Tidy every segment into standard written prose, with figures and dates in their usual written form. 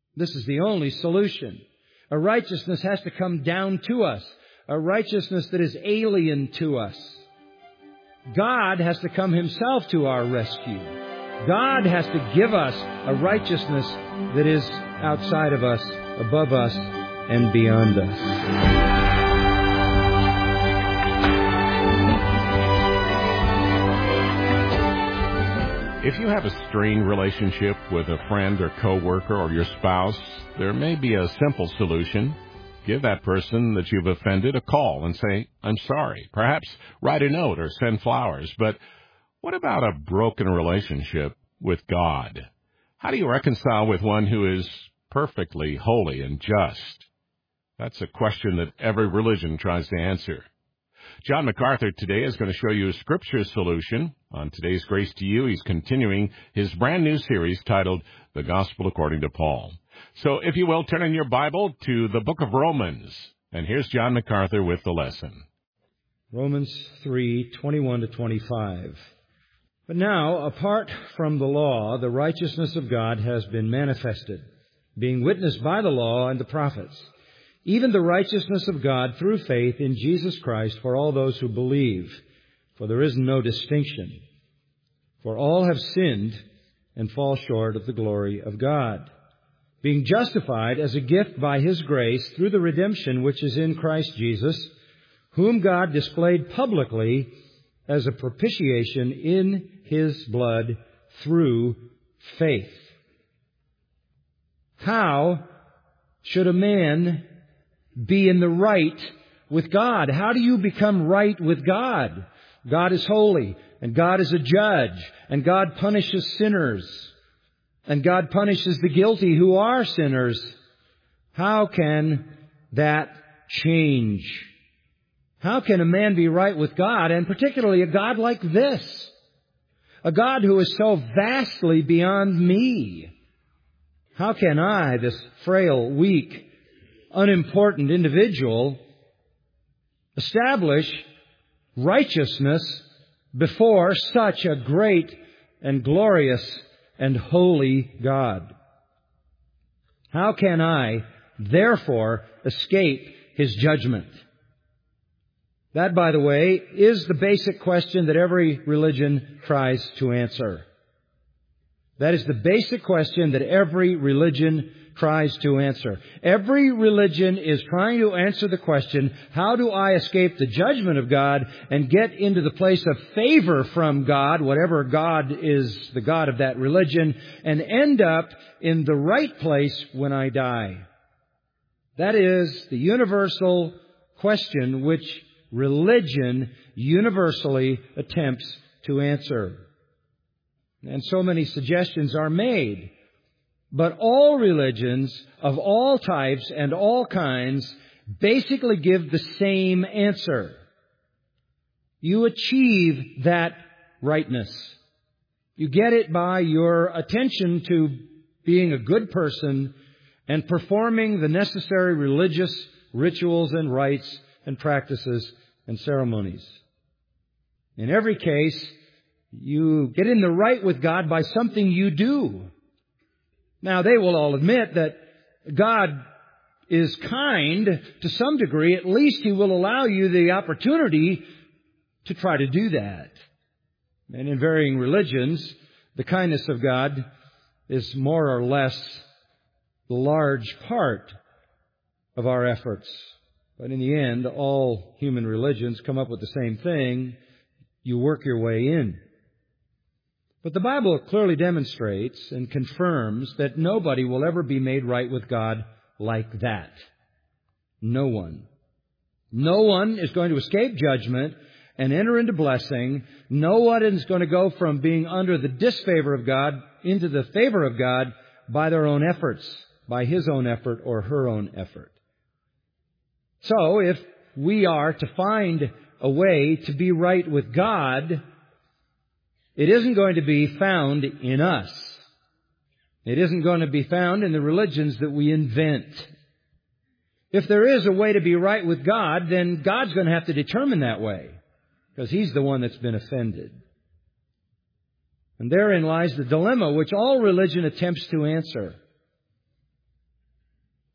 This is the only solution. A righteousness has to come down to us, a righteousness that is alien to us. God has to come Himself to our rescue. God has to give us a righteousness that is outside of us, above us, and beyond us. If you have a strained relationship with a friend or coworker or your spouse, there may be a simple solution. Give that person that you've offended a call and say, "I'm sorry." Perhaps write a note or send flowers. But what about a broken relationship with God? How do you reconcile with one who is perfectly holy and just? That's a question that every religion tries to answer. John MacArthur today is going to show you a Scripture solution. On today's Grace to You, he's continuing his brand new series titled The Gospel According to Paul. So if you will, turn in your Bible to the book of Romans. And here's John MacArthur with the lesson. Romans 3:21 to 25. But now, apart from the law, the righteousness of God has been manifested, being witnessed by the law and the prophets, even the righteousness of God through faith in Jesus Christ for all those who believe. For there is no distinction. For all have sinned and fall short of the glory of God, being justified as a gift by His grace through the redemption which is in Christ Jesus, whom God displayed publicly as a propitiation in His blood through faith. How should a man be in the right with God? How do you become right with God? God is holy, and God is a judge, and God punishes sinners, and God punishes the guilty who are sinners. How can that change? How can a man be right with God, and particularly a God like this? A God who is so vastly beyond me. How can I, this frail, weak, unimportant individual, establish righteousness before such a great and glorious and holy God? How can I, therefore, escape His judgment? That, by the way, is the basic question that every religion tries to answer. That is the basic question that every religion tries to answer. Every religion is trying to answer the question, how do I escape the judgment of God and get into the place of favor from God, whatever God is the God of that religion, and end up in the right place when I die? That is the universal question which religion universally attempts to answer. And so many suggestions are made. But all religions of all types and all kinds basically give the same answer. You achieve that rightness. You get it by your attention to being a good person and performing the necessary religious rituals and rites and practices and ceremonies. In every case, you get in the right with God by something you do. Now, they will all admit that God is kind to some degree. At least He will allow you the opportunity to try to do that. And in varying religions, the kindness of God is more or less the large part of our efforts. But in the end, all human religions come up with the same thing. You work your way in. But the Bible clearly demonstrates and confirms that nobody will ever be made right with God like that. No one. No one is going to escape judgment and enter into blessing. No one is going to go from being under the disfavor of God into the favor of God by their own efforts, by his own effort or her own effort. So if we are to find a way to be right with God, it isn't going to be found in us. It isn't going to be found in the religions that we invent. If there is a way to be right with God, then God's going to have to determine that way, because He's the one that's been offended. And therein lies the dilemma which all religion attempts to answer.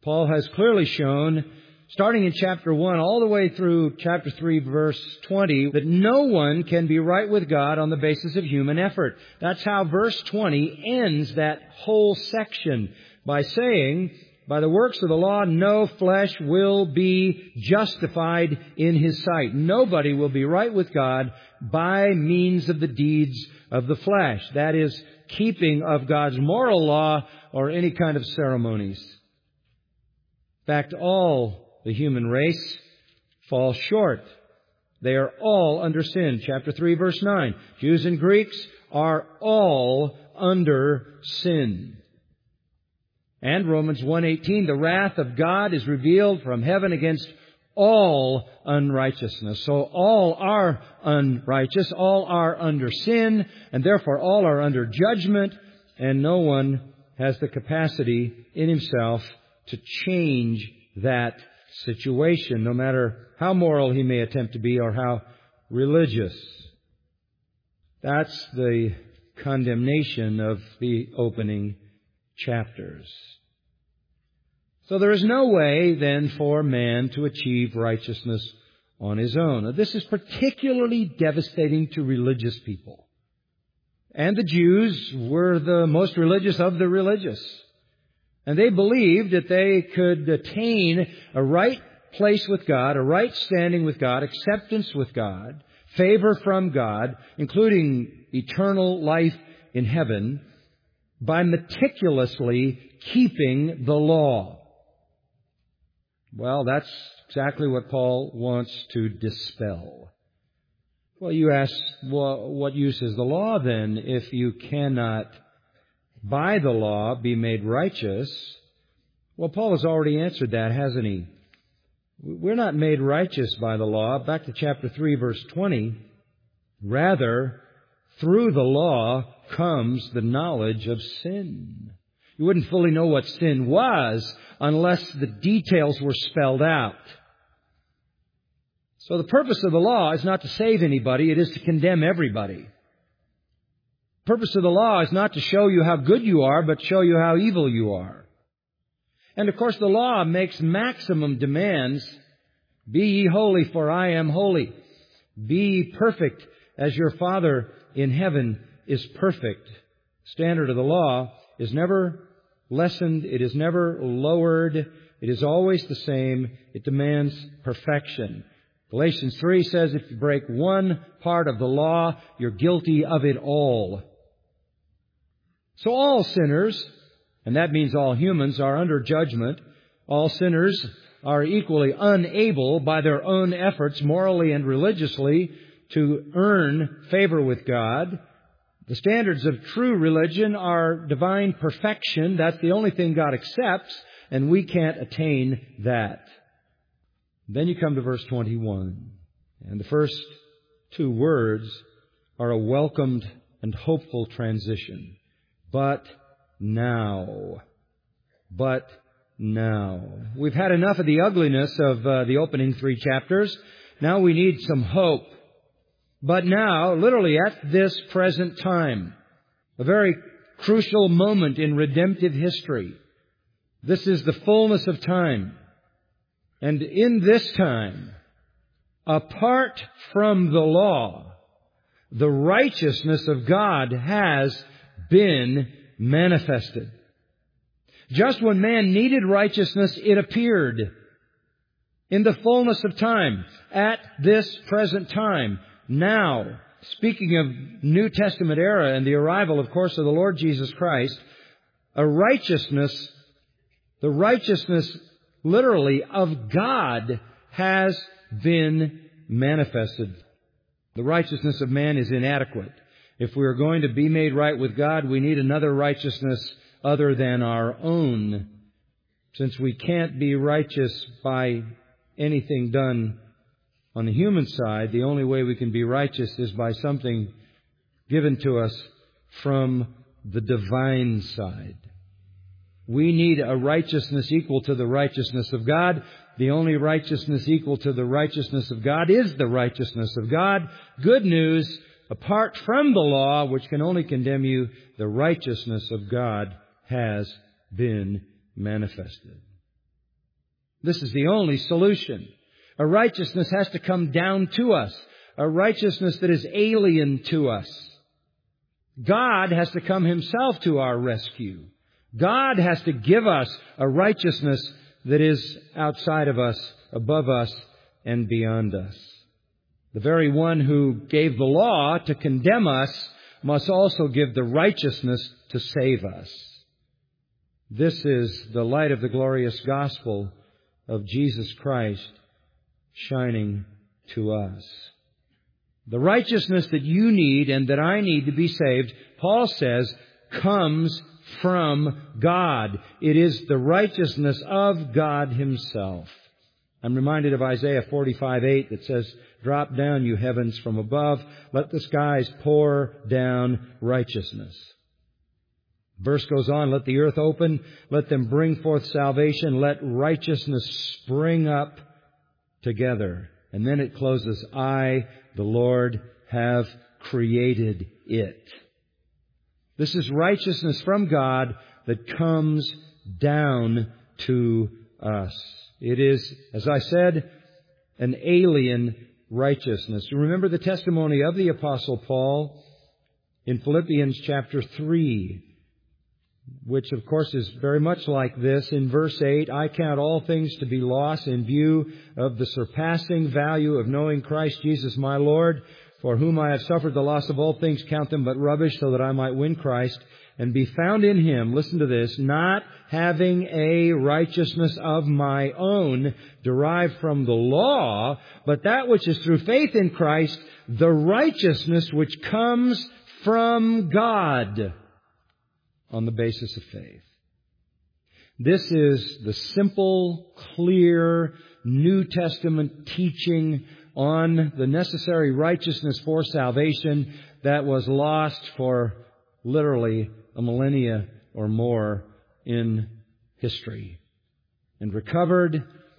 Paul has clearly shown, starting in chapter 1 all the way through chapter 3, verse 20, that no one can be right with God on the basis of human effort. That's how verse 20 ends that whole section by saying, by the works of the law, no flesh will be justified in His sight. Nobody will be right with God by means of the deeds of the flesh. That is, keeping of God's moral law or any kind of ceremonies. In fact, all the human race fall short. They are all under sin. Chapter 3, verse 9. Jews and Greeks are all under sin. And Romans 1:18, the wrath of God is revealed from heaven against all unrighteousness. So all are unrighteous, all are under sin, and therefore all are under judgment, and no one has the capacity in himself to change that situation, no matter how moral he may attempt to be or how religious. That's the condemnation of the opening chapters. So there is no way then for man to achieve righteousness on his own. Now, this is particularly devastating to religious people. And the Jews were the most religious of the religious. And they believed that they could attain a right place with God, a right standing with God, acceptance with God, favor from God, including eternal life in heaven, by meticulously keeping the law. Well, that's exactly what Paul wants to dispel. Well, you ask, well, what use is the law then if you cannot, by the law, be made righteous? Well, Paul has already answered that, hasn't he? We're not made righteous by the law. Back to chapter 3, verse 20. Rather, through the law comes the knowledge of sin. You wouldn't fully know what sin was unless the details were spelled out. So the purpose of the law is not to save anybody, it is to condemn everybody. The purpose of the law is not to show you how good you are, but show you how evil you are. And of course the law makes maximum demands. Be ye holy, for I am holy. Be perfect as your Father in heaven is perfect. Standard of the law is never lessened. It is never lowered. It is always the same. It demands perfection. Galatians 3 says if you break one part of the law, you're guilty of it all. So all sinners, and that means all humans, are under judgment. All sinners are equally unable by their own efforts, morally and religiously, to earn favor with God. The standards of true religion are divine perfection. That's the only thing God accepts, and we can't attain that. Then you come to verse 21, and the first two words are a welcomed and hopeful transition. But now. But now. We've had enough of the ugliness of the opening three chapters. Now we need some hope. But now, literally at this present time, a very crucial moment in redemptive history. This is the fullness of time. And in this time, apart from the law, the righteousness of God has been manifested. Just when man needed righteousness, it appeared. In the fullness of time, at this present time, now, speaking of New Testament era and the arrival, of course, of the Lord Jesus Christ, a righteousness, the righteousness literally of God has been manifested. The righteousness of man is inadequate. If we are going to be made right with God, we need another righteousness other than our own. Since we can't be righteous by anything done on the human side, the only way we can be righteous is by something given to us from the divine side. We need a righteousness equal to the righteousness of God. The only righteousness equal to the righteousness of God is the righteousness of God. Good news, apart from the law, which can only condemn you, the righteousness of God has been manifested. This is the only solution. A righteousness has to come down to us, a righteousness that is alien to us. God has to come Himself to our rescue. God has to give us a righteousness that is outside of us, above us, and beyond us. The very one who gave the law to condemn us must also give the righteousness to save us. This is the light of the glorious gospel of Jesus Christ shining to us. The righteousness that you need and that I need to be saved, Paul says, comes from God. It is the righteousness of God Himself. I'm reminded of Isaiah 45:8 that says, "Drop down, you heavens, from above. Let the skies pour down righteousness." Verse goes on, "Let the earth open. Let them bring forth salvation. Let righteousness spring up together." And then it closes, "I, the Lord, have created it." This is righteousness from God that comes down to us. It is, as I said, an alien righteousness. You remember the testimony of the Apostle Paul in Philippians chapter 3, which of course is very much like this. In verse 8, "I count all things to be loss in view of the surpassing value of knowing Christ Jesus my Lord, for whom I have suffered the loss of all things, count them but rubbish, so that I might win Christ and be found in Him," listen to this, "not having a righteousness of my own derived from the law, but that which is through faith in Christ, the righteousness which comes from God on the basis of faith." This is the simple, clear, New Testament teaching on the necessary righteousness for salvation that was lost for literally a millennia or more in history and recovered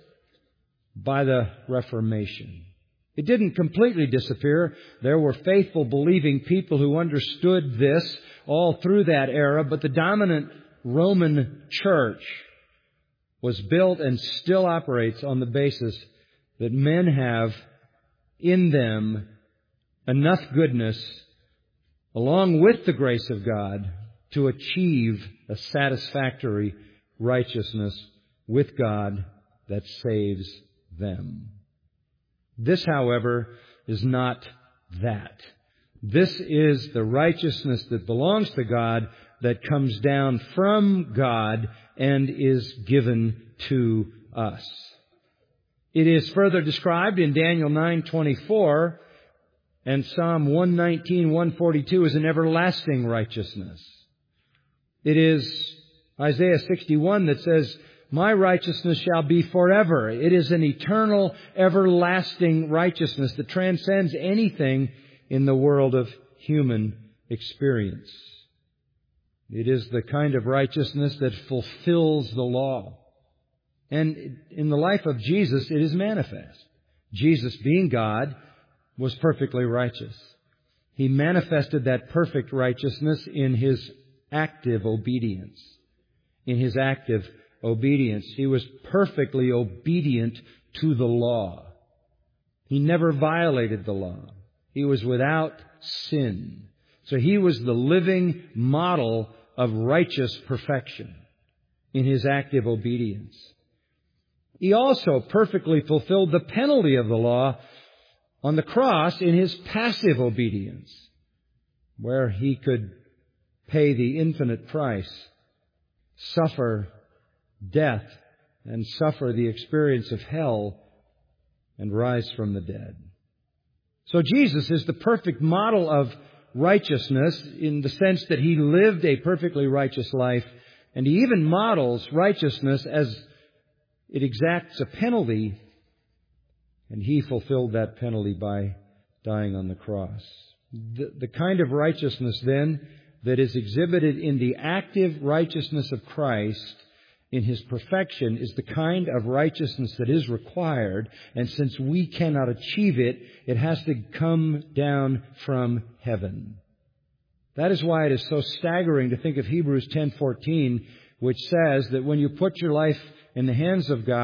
by the Reformation. It didn't completely disappear. There were faithful, believing people who understood this all through that era, but the dominant Roman Church was built and still operates on the basis that men have in them enough goodness, along with the grace of God, to achieve a satisfactory righteousness with God that saves them. This, however, is not that. This is the righteousness that belongs to God, that comes down from God and is given to us. It is further described in Daniel 9:24 and Psalm 119:142 as an everlasting righteousness. It is Isaiah 61 that says, "My righteousness shall be forever." It is an eternal, everlasting righteousness that transcends anything in the world of human experience. It is the kind of righteousness that fulfills the law. And in the life of Jesus, it is manifest. Jesus, being God, was perfectly righteous. He manifested that perfect righteousness in His active obedience. In His active obedience. He was perfectly obedient to the law. He never violated the law. He was without sin. So He was the living model of righteous perfection in His active obedience. He also perfectly fulfilled the penalty of the law on the cross in His passive obedience, where He could pay the infinite price, suffer death, and suffer the experience of hell, and rise from the dead. So Jesus is the perfect model of righteousness in the sense that He lived a perfectly righteous life, and He even models righteousness as it exacts a penalty, and He fulfilled that penalty by dying on the cross. The kind of righteousness, then, that is exhibited in the active righteousness of Christ in His perfection is the kind of righteousness that is required, and since we cannot achieve it, it has to come down from heaven. That is why it is so staggering to think of Hebrews 10:14, which says that when you put your life in the hands of God,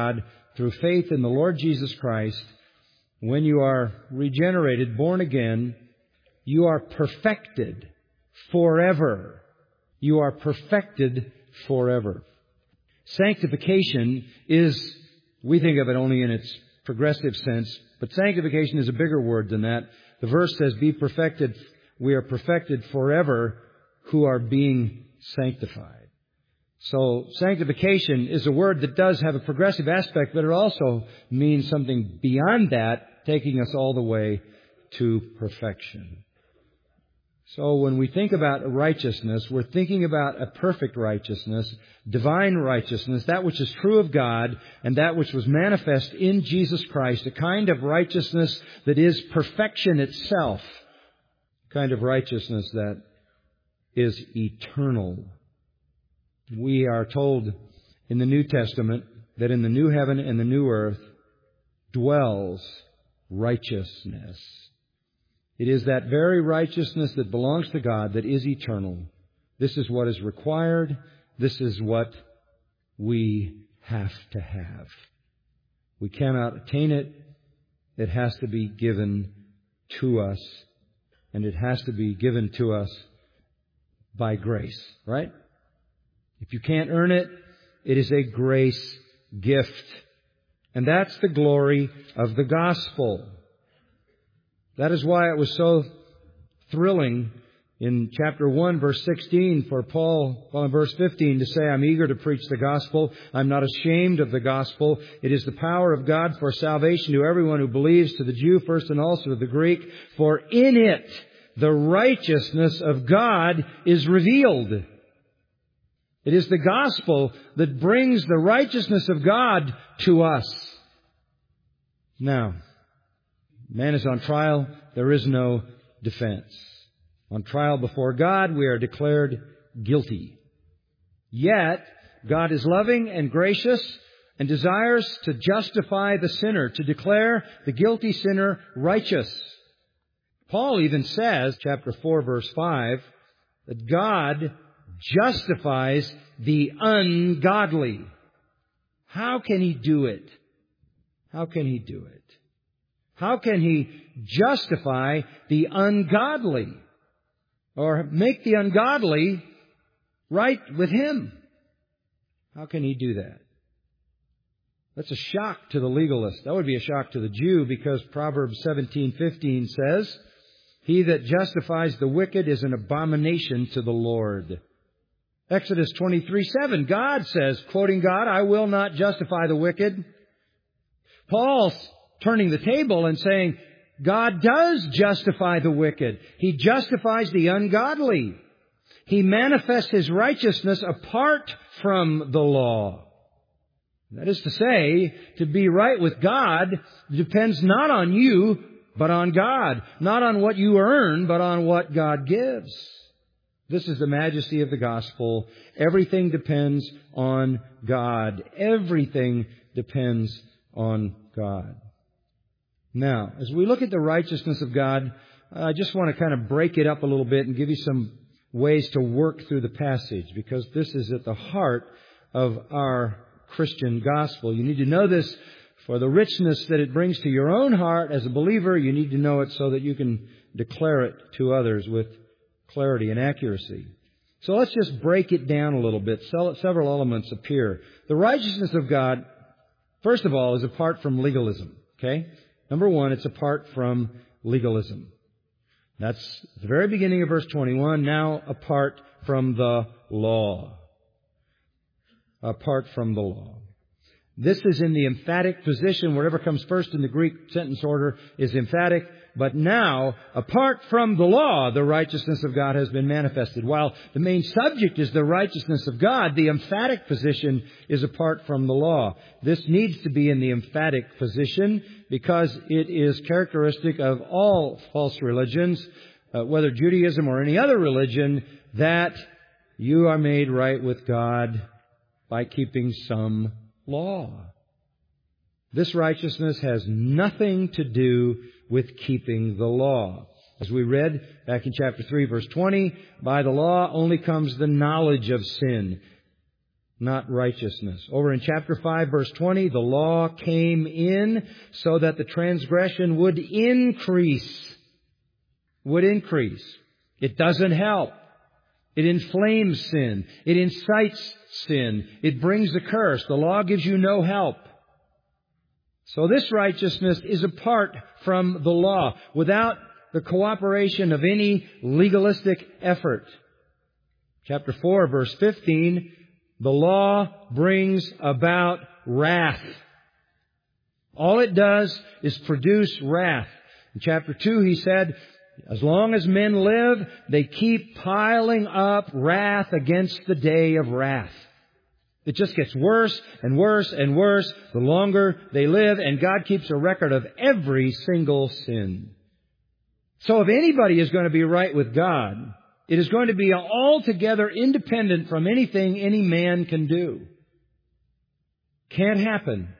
through faith in the Lord Jesus Christ, when you are regenerated, born again, you are perfected forever. You are perfected forever. Sanctification is, we think of it only in its progressive sense, but sanctification is a bigger word than that. The verse says, be perfected, we are perfected forever who are being sanctified. So sanctification is a word that does have a progressive aspect, but it also means something beyond that, taking us all the way to perfection. So when we think about righteousness, we're thinking about a perfect righteousness, divine righteousness, that which is true of God and that which was manifest in Jesus Christ, a kind of righteousness that is perfection itself, a kind of righteousness that is eternal. We are told in the New Testament that in the new heaven and the new earth dwells righteousness. It is that very righteousness that belongs to God that is eternal. This is what is required. This is what we have to have. We cannot attain it. It has to be given to us. And it has to be given to us by grace, right? If you can't earn it, it is a grace gift. And that's the glory of the gospel. That is why it was so thrilling in chapter 1, verse 16, for Paul, in verse 15, to say, I'm eager to preach the gospel. I'm not ashamed of the gospel. It is the power of God for salvation to everyone who believes, to the Jew first and also to the Greek. For in it, the righteousness of God is revealed. It is the gospel that brings the righteousness of God to us. Now, man is on trial. There is no defense. On trial before God, we are declared guilty. Yet, God is loving and gracious and desires to justify the sinner, to declare the guilty sinner righteous. Paul even says, chapter 4, verse 5, that God justifies the ungodly. How can He do it? How can He do it? How can He justify the ungodly? Or make the ungodly right with Him? How can He do that? That's a shock to the legalist. That would be a shock to the Jew, because Proverbs 17:15 says, he that justifies the wicked is an abomination to the Lord. Exodus 23:7, God says, quoting God, I will not justify the wicked. Paul's turning the table and saying, God does justify the wicked. He justifies the ungodly. He manifests His righteousness apart from the law. That is to say, to be right with God depends not on you, but on God. Not on what you earn, but on what God gives. This is the majesty of the gospel. Everything depends on God. Everything depends on God. Now, as we look at the righteousness of God, I just want to kind of break it up a little bit and give you some ways to work through the passage, because this is at the heart of our Christian gospel. You need to know this for the richness that it brings to your own heart as a believer. You need to know it so that you can declare it to others with clarity and accuracy. So let's just break it down a little bit. Several elements appear. The righteousness of God, first of all, is apart from legalism. Okay? Number one, it's apart from legalism. That's the very beginning of verse 21. Now, apart from the law. Apart from the law. This is in the emphatic position. Whatever comes first in the Greek sentence order is emphatic. But now, apart from the law, the righteousness of God has been manifested. While the main subject is the righteousness of God, the emphatic position is apart from the law. This needs to be in the emphatic position because it is characteristic of all false religions, whether Judaism or any other religion, that you are made right with God by keeping some law. This righteousness has nothing to do with keeping the law. As we read back in chapter 3, verse 20, by the law only comes the knowledge of sin. not righteousness. Over in chapter 5, verse 20, the law came in so that the transgression would increase. Would increase. It doesn't help. It inflames sin. It incites sin. It brings a curse. The law gives you no help. So this righteousness is apart from the law, without the cooperation of any legalistic effort. Chapter 4, verse 15, the law brings about wrath. All it does is produce wrath. In chapter 2, he said, as long as men live, they keep piling up wrath against the day of wrath. It just gets worse and worse and worse the longer they live, and God keeps a record of every single sin. So if anybody is going to be right with God, it is going to be altogether independent from anything any man can do. Can't happen.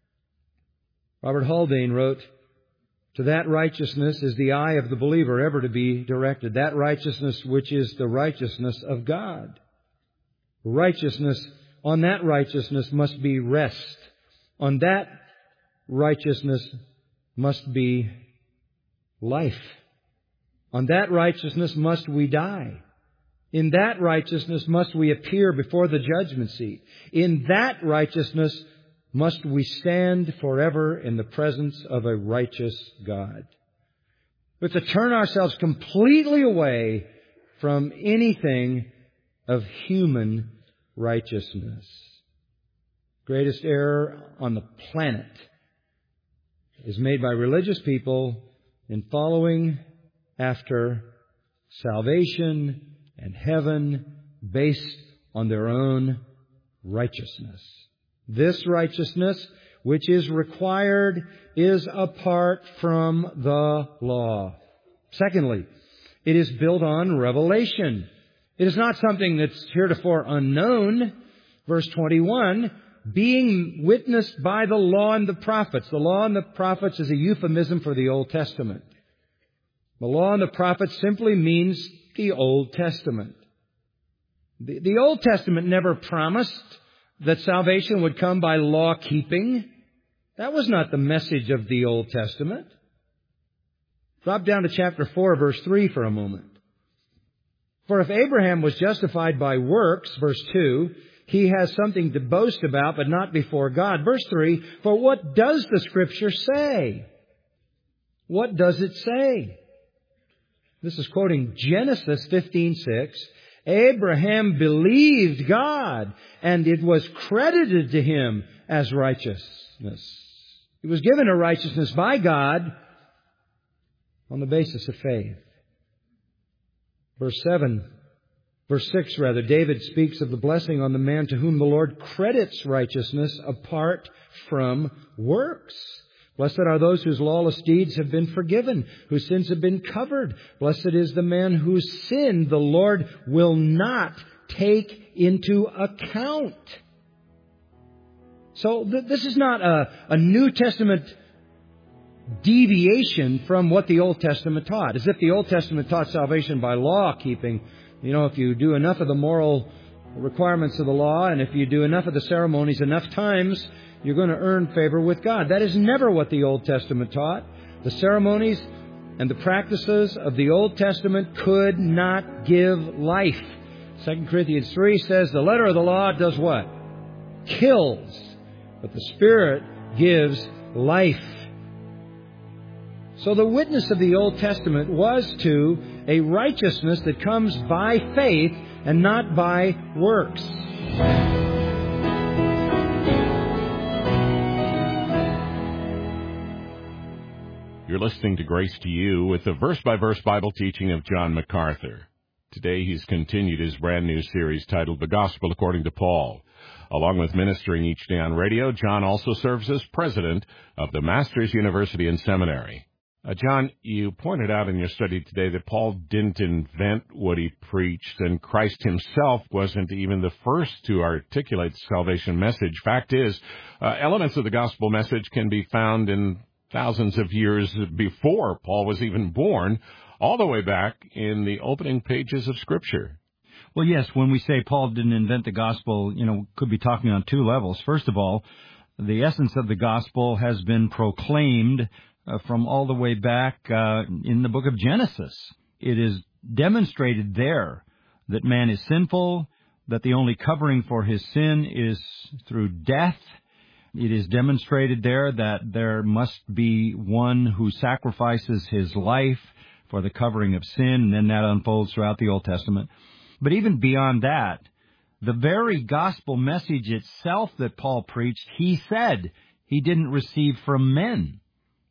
Robert Haldane wrote, to that righteousness is the eye of the believer ever to be directed. That righteousness which is the righteousness of God. Righteousness, on that righteousness must be rest. On that righteousness must be life. On that righteousness must we die. In that righteousness must we appear before the judgment seat. In that righteousness must we stand forever in the presence of a righteous God. But to turn ourselves completely away from anything of human righteousness. Greatest error on the planet is made by religious people in following after salvation and heaven based on their own righteousness. This righteousness, which is required, is apart from the law. Secondly, it is built on revelation. It is not something that's heretofore unknown. Verse 21, being witnessed by the law and the prophets. The law and the prophets is a euphemism for the Old Testament. The law and the prophets simply means the Old Testament. The Old Testament never promised that salvation would come by law keeping. That was not the message of the Old Testament. Drop down to chapter 4, verse 3 for a moment. For if Abraham was justified by works, verse 2, he has something to boast about, but not before God. Verse 3, for what does the Scripture say? What does it say? This is quoting Genesis 15:6. Abraham believed God, and it was credited to him as righteousness. He was given a righteousness by God on the basis of faith. Verse 6, David speaks of the blessing on the man to whom the Lord credits righteousness apart from works. Blessed are those whose lawless deeds have been forgiven, whose sins have been covered. Blessed is the man whose sin the Lord will not take into account. So this is not a New Testament deviation from what the Old Testament taught. As if the Old Testament taught salvation by law keeping. You know, if you do enough of the moral requirements of the law, and if you do enough of the ceremonies enough times, you're going to earn favor with God. That is never what the Old Testament taught. The ceremonies and the practices of the Old Testament could not give life. 2 Corinthians 3 says the letter of the law does what? Kills. But the Spirit gives life. So the witness of the Old Testament was to a righteousness that comes by faith and not by works. You're listening to Grace to You with the verse-by-verse Bible teaching of John MacArthur. Today he's continued his brand new series titled The Gospel According to Paul. Along with ministering each day on radio, John also serves as president of the Masters University and Seminary. John, you pointed out in your study today that Paul didn't invent what he preached, and Christ himself wasn't even the first to articulate the salvation message. Fact is, elements of the gospel message can be found in thousands of years before Paul was even born, all the way back in the opening pages of Scripture. Well, yes, when we say Paul didn't invent the gospel, could be talking on two levels. First of all, the essence of the gospel has been proclaimed from all the way back in the book of Genesis. It is demonstrated there that man is sinful, that the only covering for his sin is through death. It is demonstrated there that there must be one who sacrifices his life for the covering of sin, and then that unfolds throughout the Old Testament. But even beyond that, the very gospel message itself that Paul preached, he said he didn't receive from men.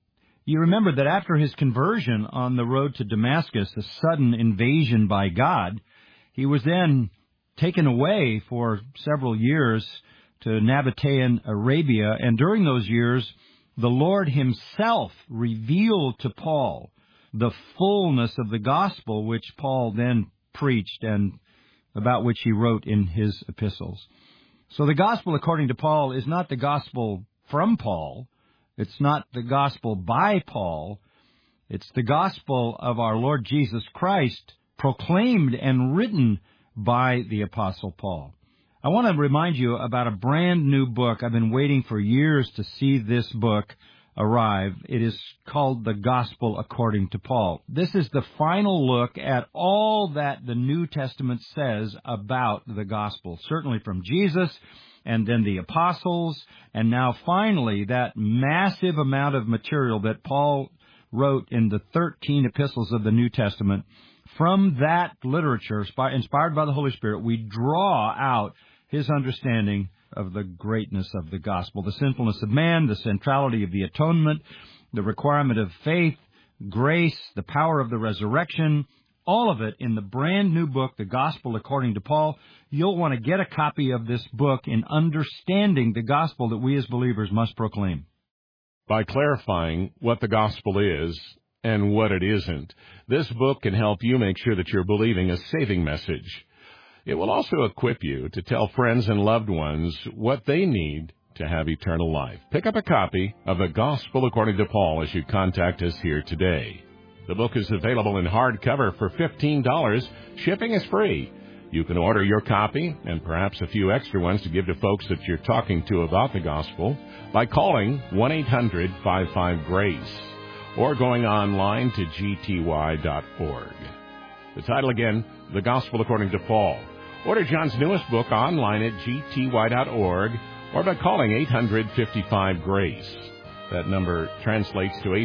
You remember that after his conversion on the road to Damascus, a sudden invasion by God, he was then taken away for several years to Nabatean Arabia, and during those years, the Lord himself revealed to Paul the fullness of the gospel which Paul then preached and about which he wrote in his epistles. So the gospel, according to Paul, is not the gospel from Paul. It's not the gospel by Paul. It's the gospel of our Lord Jesus Christ, proclaimed and written by the Apostle Paul. I want to remind you about a brand new book. I've been waiting for years to see this book arrive. It is called The Gospel According to Paul. This is the final look at all that the New Testament says about the gospel, certainly from Jesus and then the apostles, and now finally that massive amount of material that Paul wrote in the 13 epistles of the New Testament. From that literature, inspired by the Holy Spirit, we draw out his understanding of the greatness of the gospel, the sinfulness of man, the centrality of the atonement, the requirement of faith, grace, the power of the resurrection, all of it in the brand new book, The Gospel According to Paul. You'll want to get a copy of this book in understanding the gospel that we as believers must proclaim. By clarifying what the gospel is and what it isn't, this book can help you make sure that you're believing a saving message. It will also equip you to tell friends and loved ones what they need to have eternal life. Pick up a copy of The Gospel According to Paul as you contact us here today. The book is available in hardcover for $15. Shipping is free. You can order your copy and perhaps a few extra ones to give to folks that you're talking to about the gospel by calling 1-800-55-GRACE or going online to gty.org. The title again, The Gospel According to Paul. Order John's newest book online at gty.org or by calling 800-55-GRACE. That number translates to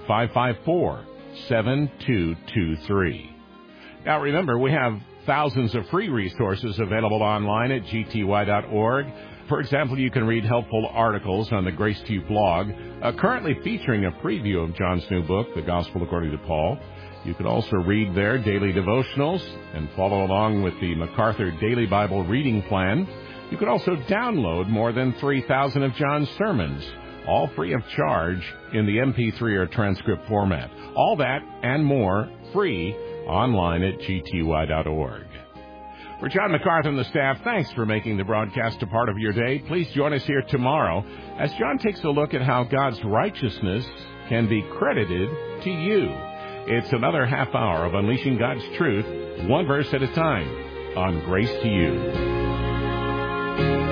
800-554-7223. Now remember, we have thousands of free resources available online at gty.org. For example, you can read helpful articles on the Grace to You blog, currently featuring a preview of John's new book, The Gospel According to Paul. You can also read their daily devotionals and follow along with the MacArthur Daily Bible Reading Plan. You can also download more than 3,000 of John's sermons, all free of charge in the MP3 or transcript format. All that and more free online at gty.org. For John MacArthur and the staff, thanks for making the broadcast a part of your day. Please join us here tomorrow as John takes a look at how God's righteousness can be credited to you. It's another half hour of unleashing God's truth, one verse at a time, on Grace to You.